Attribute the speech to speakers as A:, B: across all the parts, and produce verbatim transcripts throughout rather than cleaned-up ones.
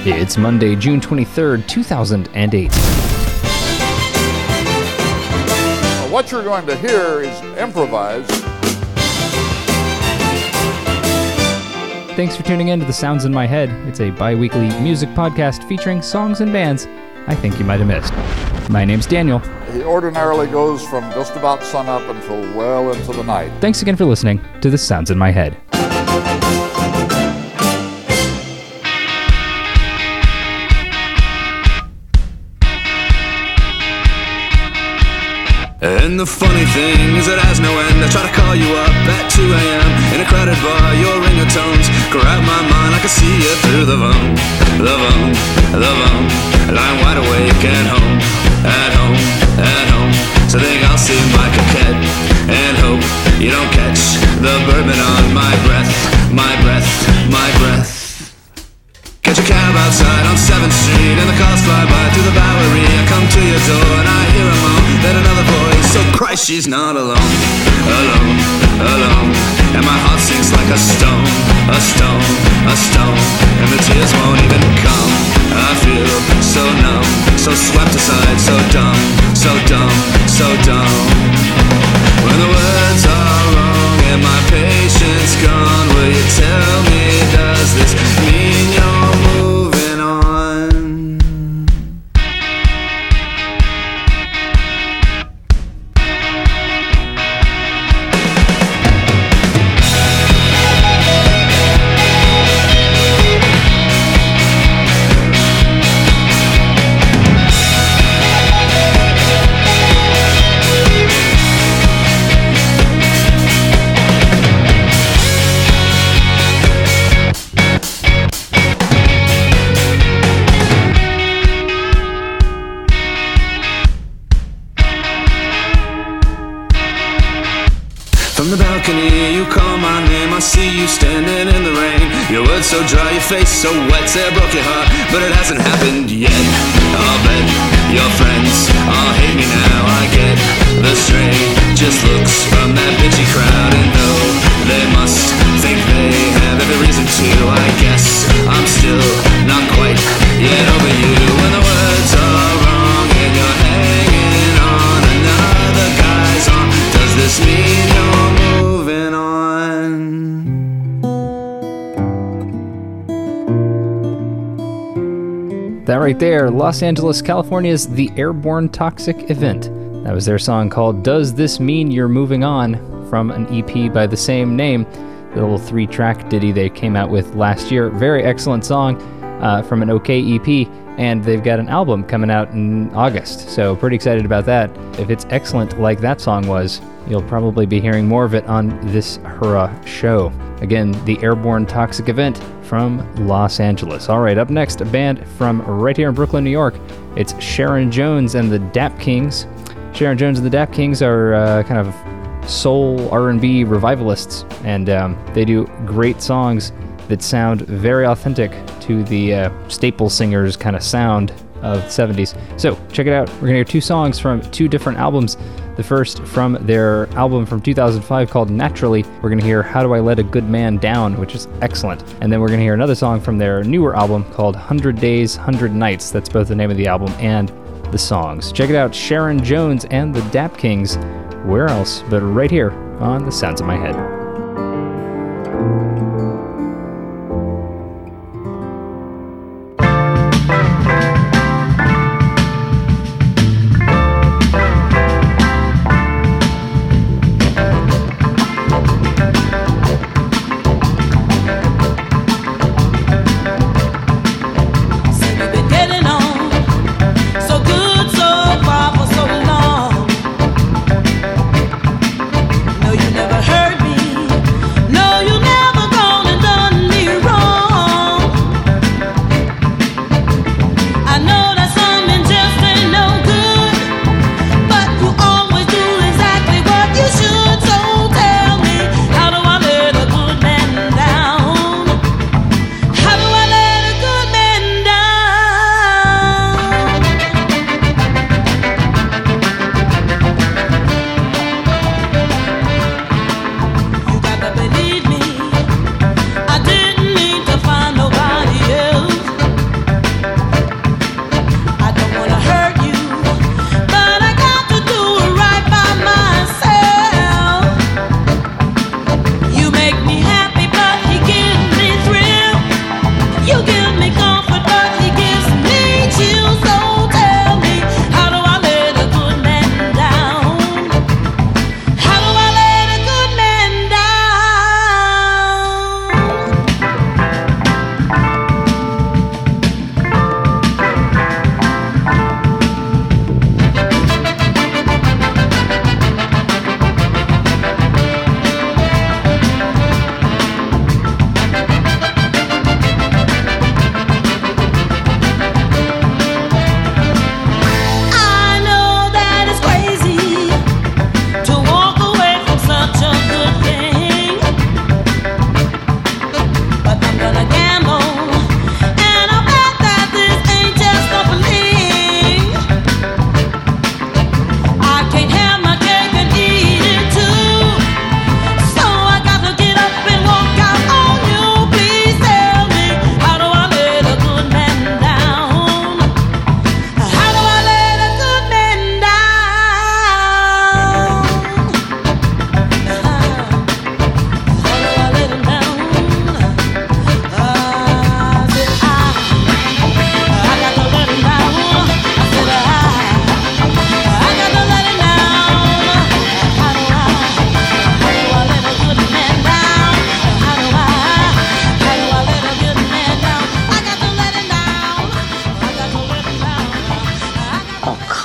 A: It's Monday, June twenty-third, two thousand eight.
B: What you're going to hear is improvised.
A: Thanks for tuning in to The Sounds in My Head. It's a bi-weekly music podcast featuring songs and bands I think you might have missed. My name's Daniel.
B: He ordinarily goes from just about sunup until well into the night.
A: Thanks again for listening to The Sounds in My Head.
C: And the funny thing is it has no end. I try to call you up at two a.m. in a crowded bar. Your ringtones grab my mind. I can see you through the phone, the phone, the phone. Lying wide awake at home, at home, at home. So think I'll see my coquette and hope you don't catch the bourbon on my breath, my breath, my breath. Catch a cab outside on seventh street and the cars fly by through the Bowery. I come to your door and I hear a moan, then another voice. Oh Christ, she's not alone, alone, alone. And my heart sinks like a stone, a stone, a stone. And the tears won't even come. I feel so numb, so swept aside, so dumb, so dumb, so dumb. When the words are wrong and my patience gone, will you tell me, does this mean you're moving on? From the balcony, you call my name. I see you standing in the rain. Your words so dry, your face so wet. Say I broke your heart, but it hasn't happened yet. I'll bet your friends all hate me now. I get the strangest looks from that bitchy crowd, and though they must think they have every reason to, I guess I'm still not quite yet over you. When the words are wrong and you're hanging on another guy's arm, does this mean you're moving on?
A: That right there, Los Angeles, California's The Airborne Toxic Event. That was their song called Does This Mean You're Moving On, from an E P by the same name, the little three-track ditty they came out with last year. Very excellent song uh, from an OK E P, and they've got an album coming out in August, so pretty excited about that. If it's excellent like that song was, you'll probably be hearing more of it on this Hurrah show. Again, The Airborne Toxic Event from Los Angeles. All right, up next, a band from right here in Brooklyn, New York. It's Sharon Jones and the Dap Kings. Sharon Jones and the Dap Kings are uh, kind of soul R and B revivalists, and um, they do great songs that sound very authentic to the uh, staple singers kind of sound of the seventies. So check it out. We're gonna hear two songs from two different albums. The first from their album from two thousand five called Naturally. We're gonna hear How Do I Let a Good Man Down, which is excellent. And then we're gonna hear another song from their newer album called one hundred days, one hundred nights. That's both the name of the album and the songs. Check it out, Sharon Jones and the Dap Kings. Where else but right here on The Sounds of My Head.
D: No, you never heard me.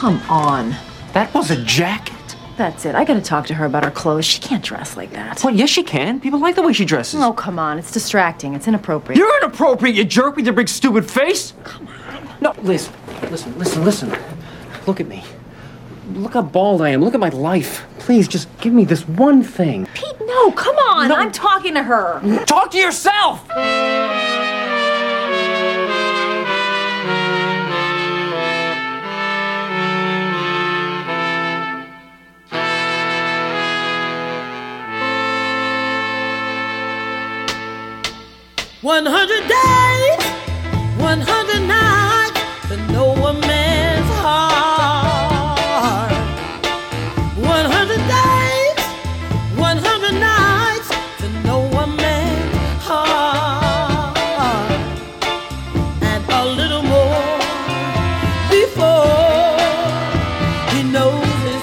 D: come on.
E: That was a jacket?
D: That's it. I gotta talk to her about her clothes. She can't dress like that.
E: Well, yes, she can. People like the way she dresses.
D: Oh, come on. It's distracting. It's inappropriate.
E: You're inappropriate, you jerk with your big stupid face. Come on. No, listen, listen, listen, listen. Look at me. Look how bald I am. Look at my life. Please, just give me this one thing.
D: Pete, no, come on.
E: No.
D: I'm talking to her.
E: Talk to yourself!
F: One hundred days, one hundred nights to know a man's heart. One hundred days, one hundred nights to know a man's heart. And a little more before he knows his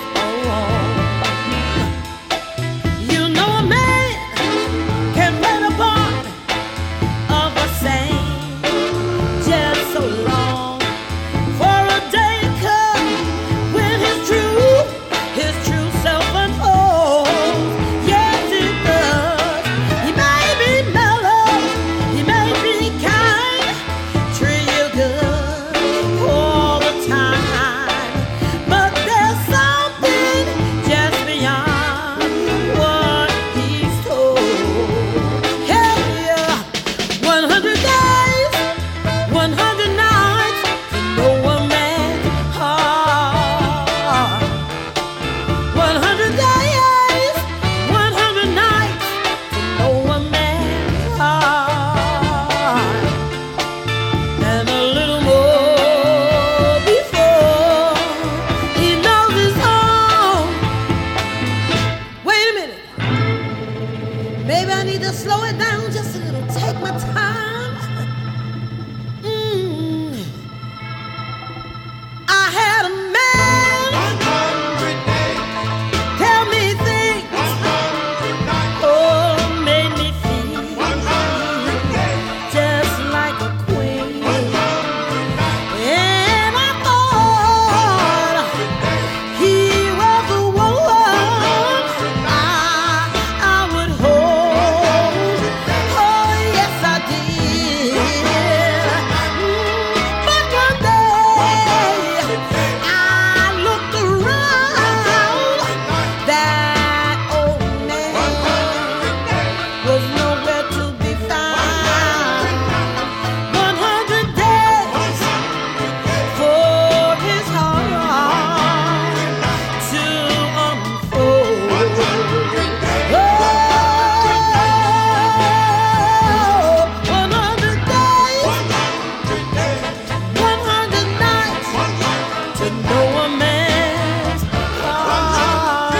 F: own. You know a man can play the part of a saint just so long, for a day comes when his true, his true self unfolds. Yes, it does. He may be mellow, he may be kind, treat you good all the time, but there's something just beyond what he's told. Hell yeah. One hundred days, one hundred nights to know a man's heart. One hundred days, one hundred nights to know a man's heart. And a little more before he knows his own. Wait a minute. Maybe I need to slow it down just a little. Take my time. Mm. I had a man tell me things. Oh, made me feel just like a queen. And I thought he was the one I, I would hold. Oh, yes, I did. Mm, but one day I looked around. That old man was nowhere to be found. One hundred days for his heart to unfold. Oh, one hundred days, one hundred nights to know a man's heart.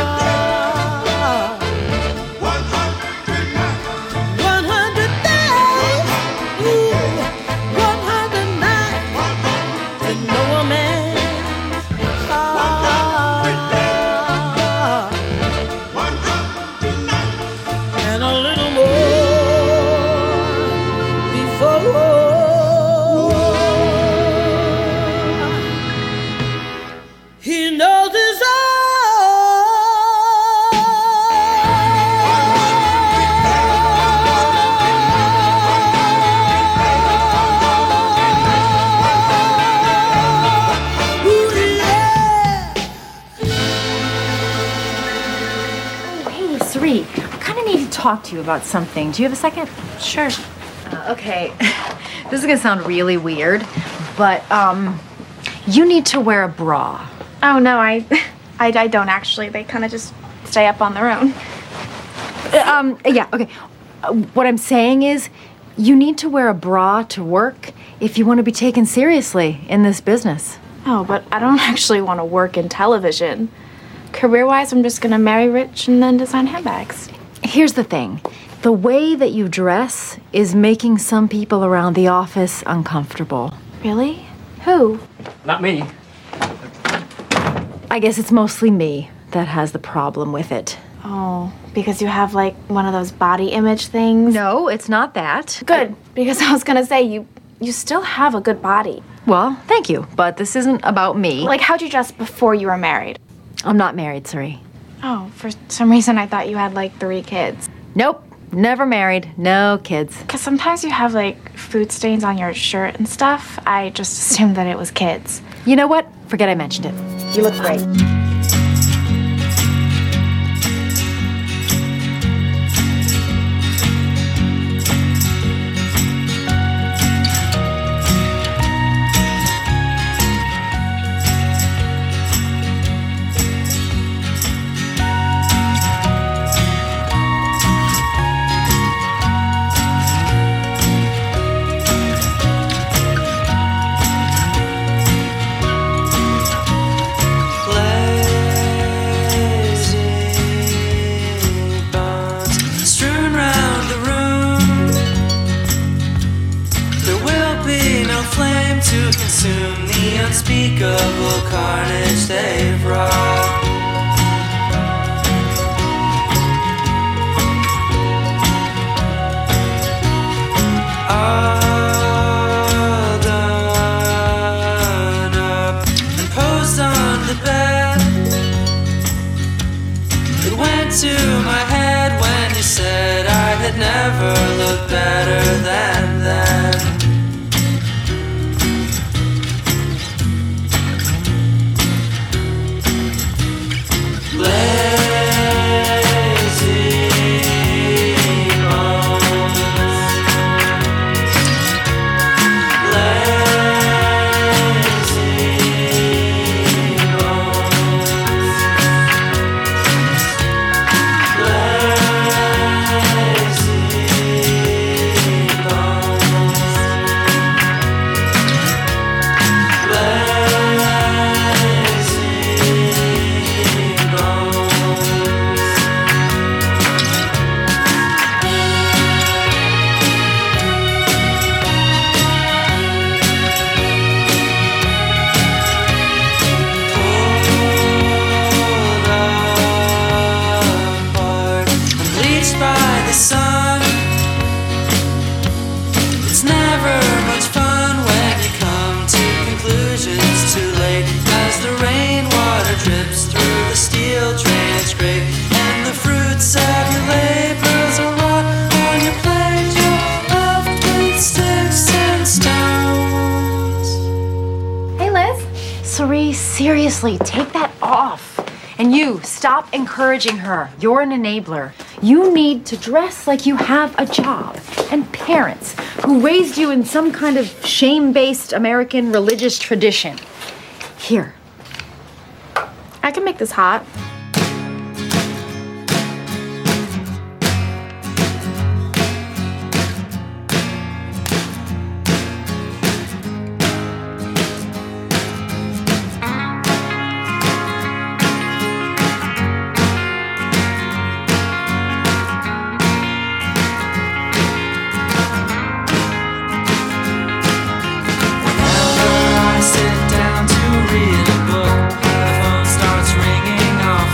F: One hundred days, ooh, one hundred nights to know a man's heart. And a little more before he knows his own. Ooh, yeah.
D: Hey, Sri, I kind of need to talk to you about something. Do you have a second?
G: Sure.
D: Uh, okay. This is gonna sound really weird, but um, you need to wear a bra.
G: Oh, no, I, I, I don't actually. They kind of just stay up on their own.
D: Uh, Um, yeah, okay. Uh, what I'm saying is, you need to wear a bra to work if you want to be taken seriously in this business.
G: Oh, but I don't actually want to work in television. Career-wise, I'm just going to marry rich and then design handbags.
D: Here's the thing. The way that you dress is making some people around the office uncomfortable.
G: Really? Who?
E: Not me.
D: I guess it's mostly me that has the problem with it.
G: Oh, because you have, like, one of those body image things?
D: No, it's not that.
G: Good, because I was going to say, you you still have a good body.
D: Well, thank you, but this isn't about me.
G: Like, how'd you dress before you were married?
D: I'm not married, Suri.
G: Oh, for some reason I thought you had like three kids.
D: Nope, never married, no kids.
G: Because sometimes you have like food stains on your shirt and stuff. I just assumed that it was kids.
D: You know what? Forget I mentioned it. You look great.
C: To consume the unspeakable carnage they've wrought. All done up and posed on the bed. It went to my head when you said I had never looked better than then.
D: Seriously, take that off. And you, stop encouraging her. You're an enabler. You need to dress like you have a job. And parents who raised you in some kind of shame-based American religious tradition. Here.
G: I can make this hot.
C: Sit down to read a book. The phone starts ringing off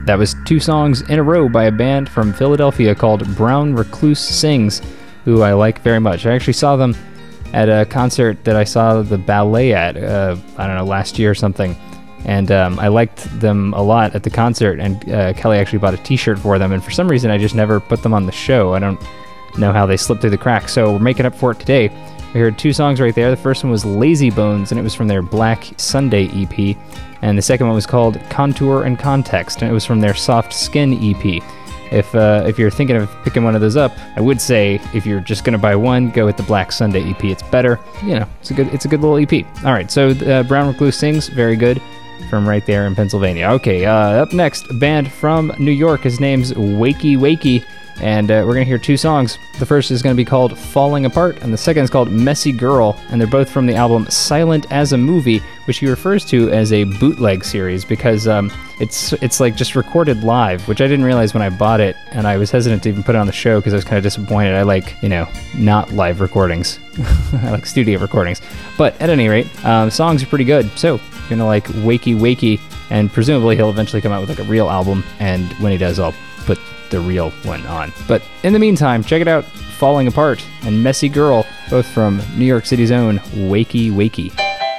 A: That was two songs in a row by a band from Philadelphia called Brown Recluse Sings, who I like very much. I actually saw them at a concert that I saw the ballet at, uh, I don't know, last year or something. And um, I liked them a lot at the concert, and uh, Kelly actually bought a t-shirt for them, and for some reason I just never put them on the show. I don't know how they slipped through the cracks, so we're making up for it today. We heard two songs right there. The first one was Lazy Bones, and it was from their Black Sunday E P, and the second one was called Contour and Context, and it was from their Soft Skin E P. If uh, if you're thinking of picking one of those up, I would say if you're just going to buy one, go with the Black Sunday E P. It's better. You know, it's a good it's a good little E P. All right, so uh, Brown Recluse Sings, very good, from right there in Pennsylvania. Okay, uh, up next, a band from New York. His name's Wakey Wakey, and uh, we're going to hear two songs. The first is going to be called Falling Apart, and the second is called Messy Girl, and they're both from the album Silent as a Movie, which he refers to as a bootleg series because um, it's it's like just recorded live, which I didn't realize when I bought it, and I was hesitant to even put it on the show because I was kind of disappointed. I like, you know, not live recordings. I like studio recordings. But at any rate, um, songs are pretty good, so you're going to like Wakey Wakey, and presumably he'll eventually come out with like a real album, and when he does, I'll put the real one on. But in the meantime, check it out, Falling Apart and Messy Girl, both from New York City's own Wakey Wakey.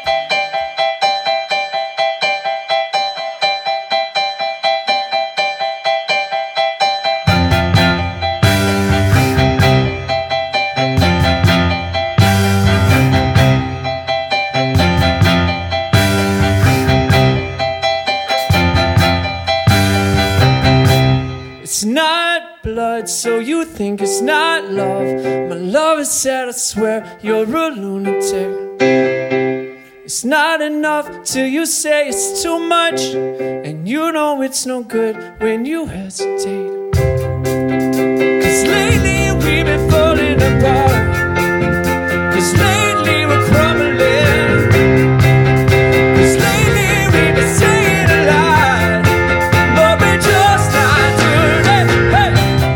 F: It's not blood, so you think it's not love. My love is sad, I swear you're a lunatic. It's not enough till you say it's too much, and you know it's no good when you hesitate. Cause lately we've been falling apart. Cause lately we're crumbling. Cause lately we've been saying a lie, but we're just not doing it. Hey!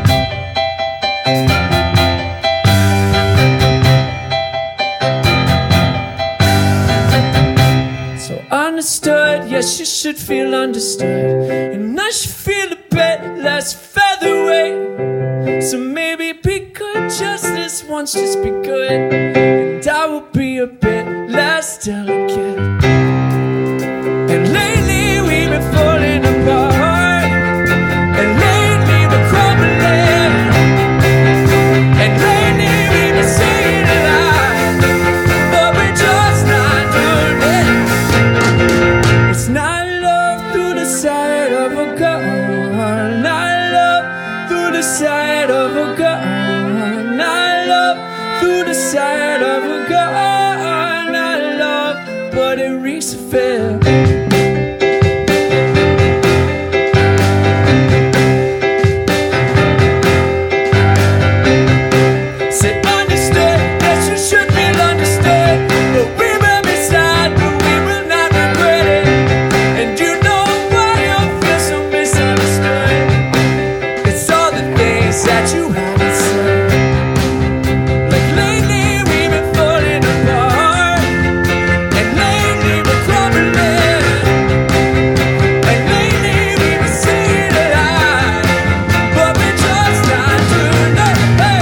F: So understood, yes, you should feel understood, and I should feel a bit less featherweight. So maybe be good just this once, just be good, and I will be a bit less delicate. And lately we've been falling apart, and lately we're crumbling, and lately we've been saying a lie, but we're just not doing it. It's not love through the side of a gun, not love through the side of a gun, not love through the side of a gun, not love, but it reeks of fear. Say understood, yes you should feel understood, but we will be sad, but we will not regret it. And you know why you feel so misunderstood. It's all the things that you haven't said. Like lately we've been falling apart, and lately we're crumbling, and lately we've been saying a lie, but we're just not doing it. Hey!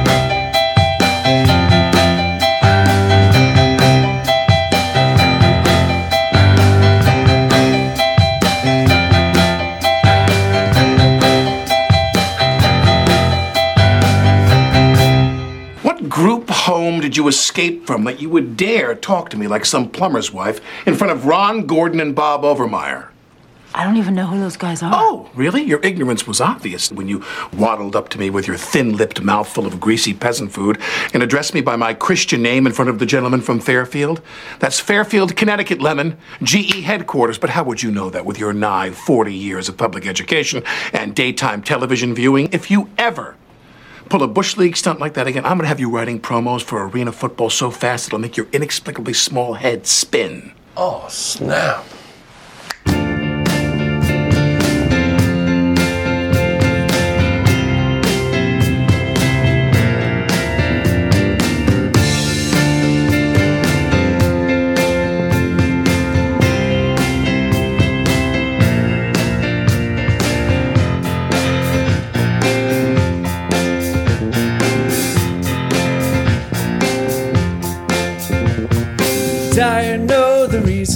H: What group home did you escape from that you would dare talk to me like some plumber's wife in front of Ron Gordon and Bob Overmeyer?
D: I don't even know who those guys are.
H: Oh, really? Your ignorance was obvious when you waddled up to me with your thin-lipped mouthful of greasy peasant food and addressed me by my Christian name in front of the gentleman from Fairfield. That's Fairfield, Connecticut, Lemon, G E headquarters. But how would you know that with your nigh forty years of public education and daytime television viewing? If you ever pull a Bush League stunt like that again, I'm gonna have you writing promos for arena football so fast it'll make your inexplicably small head spin.
I: Oh, snap.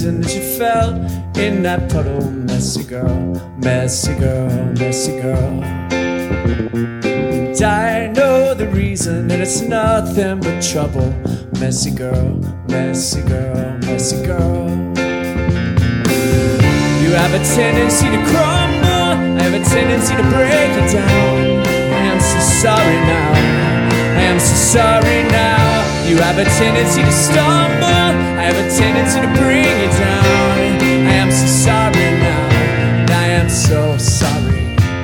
I: reason that you fell in that puddle. Messy girl, messy girl, messy girl. And I know the reason, and it's nothing but trouble. Messy girl, messy girl, messy girl. You have a tendency to crumble, I have a tendency to break it down. I am so sorry now, I am so sorry now. You have a tendency to stumble, I have a tendency to bring it down. I am so sorry now, and I am so sorry.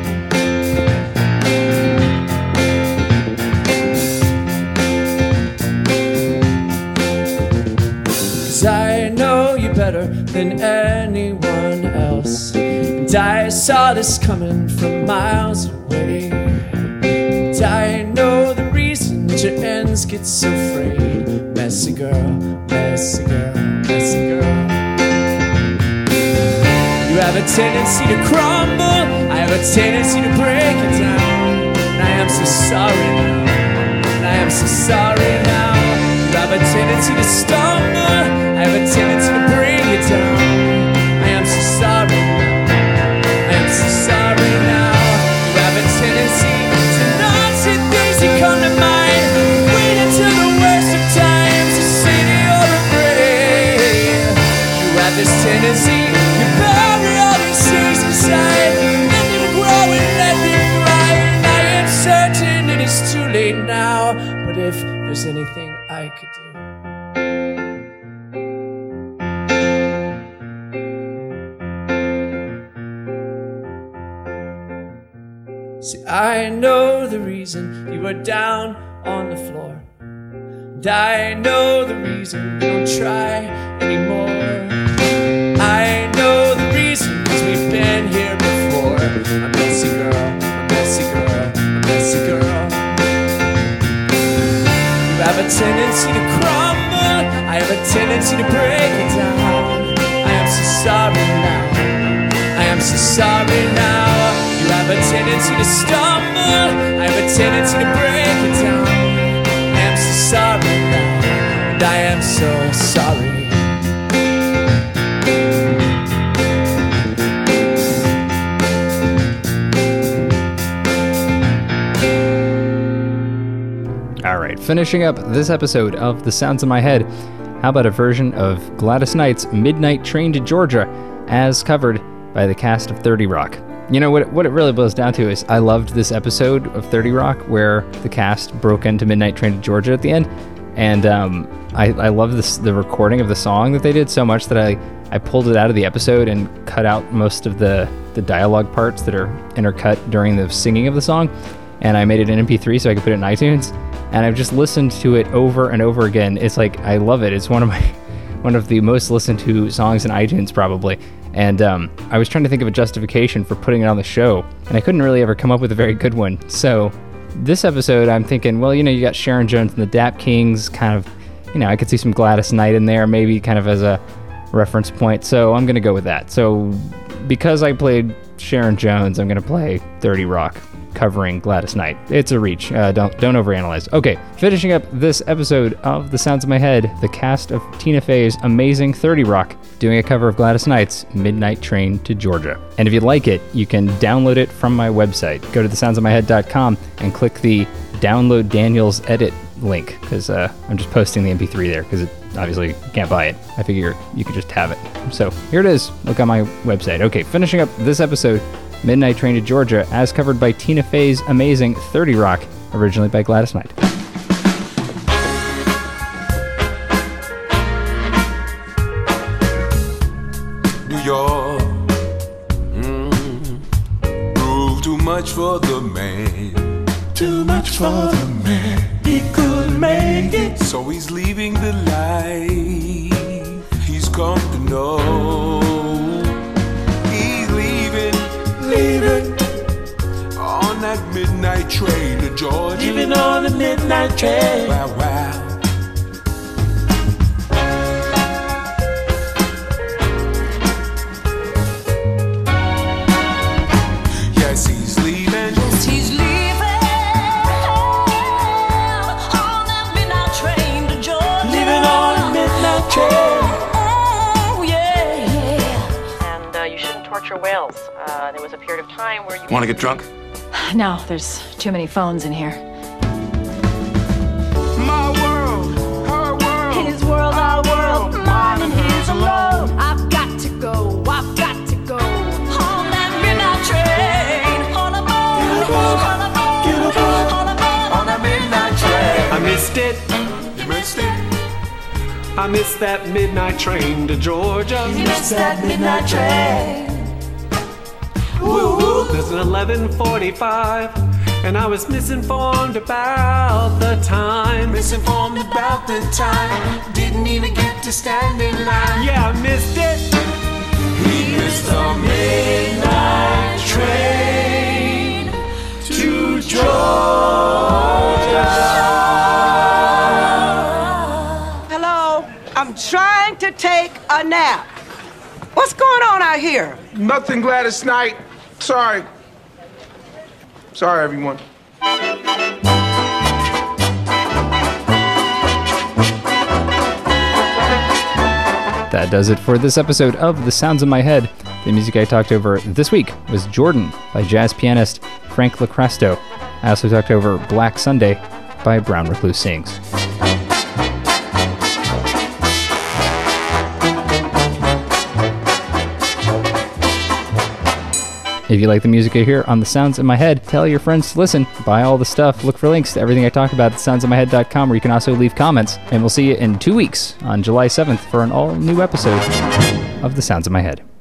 I: Cause I know you better than anyone else, and I saw this coming from miles away. And I know the reason that your ends get so frayed. Messy girl, messy girl, messy girl. You have a tendency to crumble, I have a tendency to break it down. And I am so sorry now, and I am so sorry now. You have a tendency to stumble, I have a tendency to bring it down. I am so sorry now, I am so sorry now. You have a tendency to not see things that come to mind. Wait until the worst of times to say that you're afraid. You have this tendency, you bury all these things inside, let them grow and let them thrive. And I am certain it is too late now, but if there's anything I could do. See, I know the reason you were down on the floor, and I know the reason you don't try anymore. I know the reason, cause we've been here before. A messy girl, a messy girl, a messy girl. You have a tendency to crumble, I have a tendency to break it down. I am so sorry now, I am so sorry now. You have a tendency to stumble, I have a tendency to break it down. I am so sorry now, and I am so sorry.
A: All right, finishing up this episode of The Sounds in My Head, how about a version of Gladys Knight's Midnight Train to Georgia as covered by the cast of thirty Rock. You know, what, what it really boils down to is I loved this episode of thirty Rock where the cast broke into Midnight Train to Georgia at the end, and um, I, I love this, the recording of the song that they did so much that I, I pulled it out of the episode and cut out most of the, the dialogue parts that are intercut during the singing of the song, and I made it in M P three so I could put it in iTunes, and I've just listened to it over and over again. It's like, I love it. It's one of my one of the most listened to songs in iTunes probably. And um, I was trying to think of a justification for putting it on the show, and I couldn't really ever come up with a very good one. So this episode, I'm thinking, well, you know, you got Sharon Jones and the Dap Kings, kind of, you know, I could see some Gladys Knight in there, maybe kind of as a reference point. So I'm going to go with that. So because I played Sharon Jones, I'm going to play thirty Rock covering Gladys Knight. It's a reach. Uh, don't don't overanalyze. Okay, finishing up this episode of The Sounds of My Head, the cast of Tina Fey's amazing thirty Rock doing a cover of Gladys Knight's Midnight Train to Georgia. And if you like it, you can download it from my website. Go to the sounds of my head dot com and click the download Daniel's edit link, because uh, I'm just posting the M P three there, because it obviously you can't buy it. I figure you could just have it. So here it is. Look on my website. Okay, finishing up this episode, Midnight Train to Georgia, as covered by Tina Fey's amazing thirty Rock, originally by Gladys Knight.
J: New York, mm, proved too much for the man. Too much for the man. He couldn't make it, so he's leaving the life he's come to know. He's leaving, leaving on that midnight train to Georgia. Leaving on the midnight train. Wow, wow. Yes, he's leaving. Yes, he's leaving on that midnight train to Georgia. Leaving on the midnight train. Oh, yeah.
K: Uh, there was a period of time where you...
H: Want to get drunk?
D: No, there's too many phones in here.
J: My world, her world,
F: His world, our world, mine and his alone. I've got to go, I've got to go. On that midnight train, all aboard, all aboard, all aboard,
J: on a midnight train.
L: I missed it.
J: You missed it.
L: I missed that midnight train to Georgia.
F: You missed that midnight train.
L: Woo woo. There's an eleven forty-five, and I was misinformed about the time.
J: Misinformed about the time. Didn't even get to stand in line.
L: Yeah, I missed it.
J: He missed the midnight train to Georgia.
M: Hello, I'm trying to take a nap. What's going on out here?
N: Nothing, Gladys Knight. Sorry. Sorry, everyone.
A: That does it for this episode of The Sounds in My Head. The music I talked over this week was Jordan by jazz pianist Frank Lacresto. I also talked over Black Sunday by Brown Recluse Sings. If you like the music you hear on The Sounds in My Head, tell your friends to listen, buy all the stuff, look for links to everything I talk about at sounds in my head dot com, where you can also leave comments. And we'll see you in two weeks on July seventh for an all-new episode of The Sounds in My Head.